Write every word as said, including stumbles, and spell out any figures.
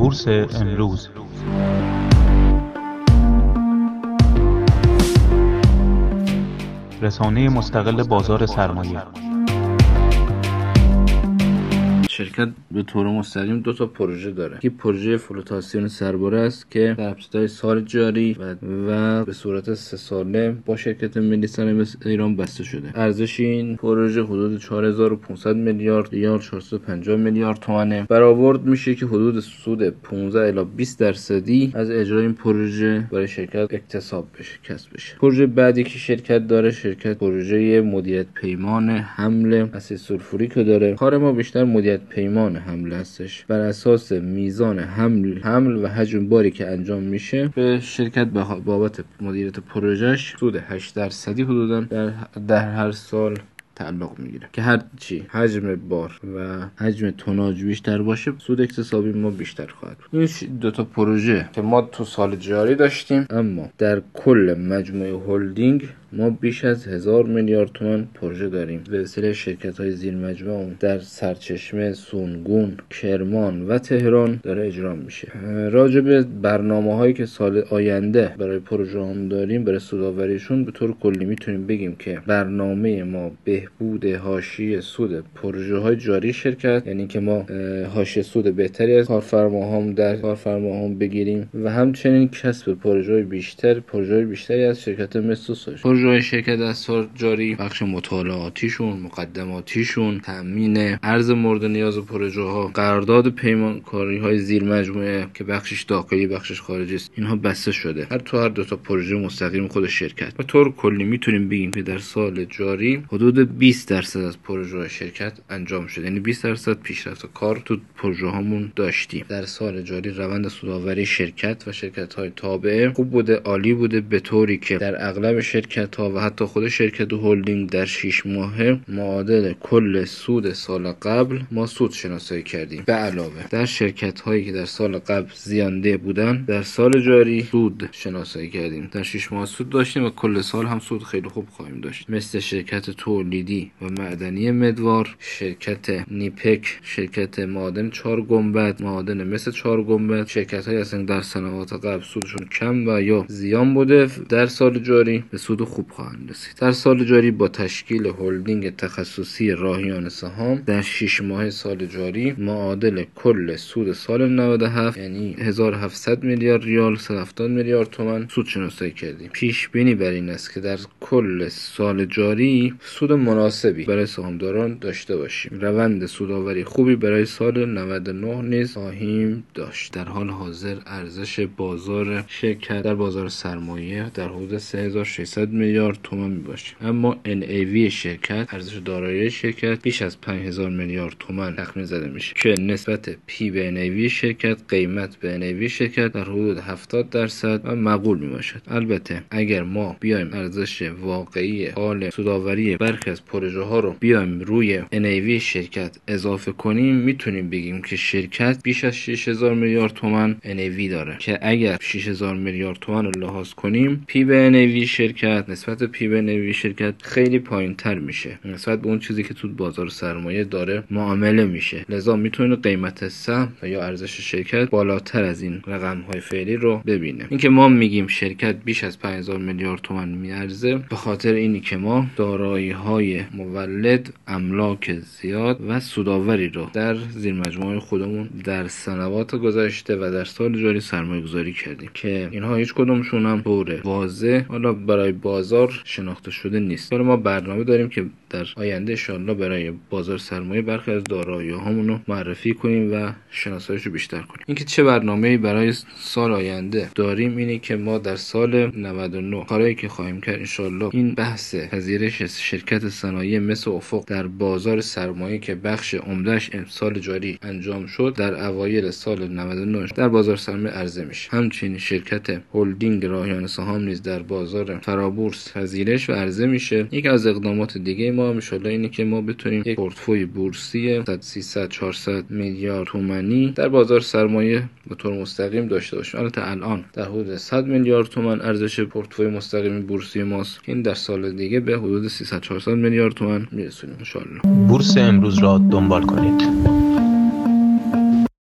بورس امروز. رسانه مستقل بازار سرمایه. شرکت به طور مستقیم دو تا پروژه داره. یکی پروژه فلوتاسیون سرباره است که در ابتدای سال جاری و, و به صورت سه ساله با شرکت ملی صنایع ایران بسته شده. ارزش این پروژه حدود چهار هزار و پانصد میلیارد ریال، چهارصد و پنجاه میلیارد تومانه. برآورد میشه که حدود سود پانزده الی بیست درصدی از اجرای این پروژه برای شرکت اکتساب بشه، کسب بشه. پروژه بعدی که شرکت داره، شرکت پروژه مدیریت پیمان حمل اسید سولفوریک داره. کار ما بیشتر مدیریت پیمان حمل هستش. بر اساس میزان حمل حمل و حجم باری که انجام میشه به شرکت بابت مدیریت پروژهش سود هشت درصدی حدودا در در هر سال تعلق میگیره که هر چی حجم بار و حجم توناژ بیشتر باشه سود اکتسابی ما بیشتر خواهد بود. این دو تا پروژه که ما تو سال جاری داشتیم، اما در کل مجموعه هلدینگ ما بیش از هزار میلیارد تومان پروژه داریم. به وسیله شرکت‌های زیر مجموعه در سرچشمه، سونگون، کرمان و تهران داره اجرا میشه. راجع به برنامه‌هایی که سال آینده برای پروژه هم داریم، برای سودآوریشون به طور کلی میتونیم بگیم که برنامه ما بهبود حاشیه سود پروژه‌های جاری شرکت، یعنی که ما حاشیه سود بهتری از کارفرماهام در کارفرماهام بگیریم و همچنین کسب پروژه‌های بیشتر پروژه‌های بیشتری از شرکت مثل پروژه‌های شرکت از سال جاری، بخش مطالعاتیشون، مقدماتیشون، تامین ارز مورد نیاز پروژه‌ها، قرارداد پیمانکاری‌های زیر مجموعه که بخشش داخلی بخشش خارجی است، اینها بسته شده. هر تو هر دو تا پروژه مستقیم خود شرکت. به طور کلی میتونیم بگیم که در سال جاری حدود بیست درصد از پروژه‌های شرکت انجام شده، یعنی بیست درصد پیشرفت کار تو پروژه‌هامون داشتیم. در سال جاری روند سودآوری شرکت و شرکت‌های تابعه خوب بوده، عالی بوده، به طوری که در اغلب شرکت ها و حتی خود شرکت هلدینگ در شش ماهه معادل کل سود سال قبل ما سود شناسایی کردیم. به علاوه در شرکت هایی که در سال قبل زیانده بودن در سال جاری سود شناسایی کردیم. در شش ماه سود داشتیم و کل سال هم سود خیلی خوب خواهیم داشت. مثل شرکت تولیدی و معدنی مدوار، شرکت نیپک، شرکت معادن چهار گنبد، معادن مثل چهار گنبد، شرکت های اصلا در سنوات قبل سودشون کم و یا زیان بوده، در سال جاری به سود خوب خواهند رسید. در سال جاری با تشکیل هلدینگ تخصصی راهیان سهام در شش ماه سال جاری معادل کل سود سال نود و هفت، یعنی هزار و هفتصد میلیارد ریال، صد و هفتاد میلیارد تومان سود شناسایی کردیم. پیش بینی بر این است که در کل سال جاری سود مناسبی برای سهامداران داشته باشیم. روند سودآوری خوبی برای سال نود و نه نیز خواهیم داشت. در حال حاضر ارزش بازار شرکت در بازار سرمایه در حدود سه هزار و ششصد میلیارد تومان میباشه، اما ان ای وی شرکت، ارزش دارایی شرکت، بیش از پنج هزار میلیارد تومان تخمین زده میشه که نسبت پی به ان ای وی شرکت، قیمت به ان ای وی شرکت در حدود هفتاد درصد و مقبول میباشد. البته اگر ما بیایم ارزش واقعی حال سودآوری برخی از پروژه ها رو بیایم روی ان ای وی شرکت اضافه کنیم، میتونیم بگیم که شرکت بیش از شش هزار میلیارد تومان ان ای وی داره که اگر شش هزار میلیارد تومان رو لحاظ کنیم، پی به ان ای وی شرکت نسبت پی به ان ای وی شرکت خیلی پایین‌تر میشه نسبت به اون چیزی که تو بازار سرمایه داره معامله میشه. لذا میتونه قیمت سهم و یا ارزش شرکت بالاتر از این رقم‌های فعلی رو ببینه. اینکه ما میگیم شرکت بیش از پنج هزار میلیارد تومان میارزه به خاطر اینی که ما دارایی‌های مولد، املاک زیاد و سودآوری رو در زیر مجموعه خودمون در سنوات گذشته و در سال جاری سرمایه‌گذاری کردیم که اینها هیچ کدومشون هم طور واضح حالا برای بازار شناخته شده نیست. حالا ما برنامه داریم که در آینده ان شاءالله برای بازار سرمایه برخی از دارایی‌هامون رو معرفی کنیم و شناساییش رو بیشتر کنیم. اینکه چه برنامه‌ای برای سال آینده داریم اینه که ما در سال نود و نه کارهایی که خواهیم کرد ان شاءالله این بحث پذیرش شرکت صنایع مثل افق در بازار سرمایه که بخش عمده‌اش امسال جاری انجام شد در اوایل سال نود و نه در بازار سرمایه عرضه میشه. همچنین شرکت هلدینگ راهیان سهام نیز در بازار فرابورس پذیرش و عرضه میشه. یک از اقدامات دیگه ما ان شاءالله اینه که ما بتونیم یک پورتفوی بورسی سیصد چهارصد میلیارد تومانی در بازار سرمایه به طور مستقیم داشته باشیم. البته الان در حدود صد میلیارد تومان ارزش پورتفوی مستقیم بورسی ماست. این در سال دیگه به حدود سیصد چهارصد میلیارد تومان میرسونیم ان شاءالله. بورس امروز را دنبال کنید.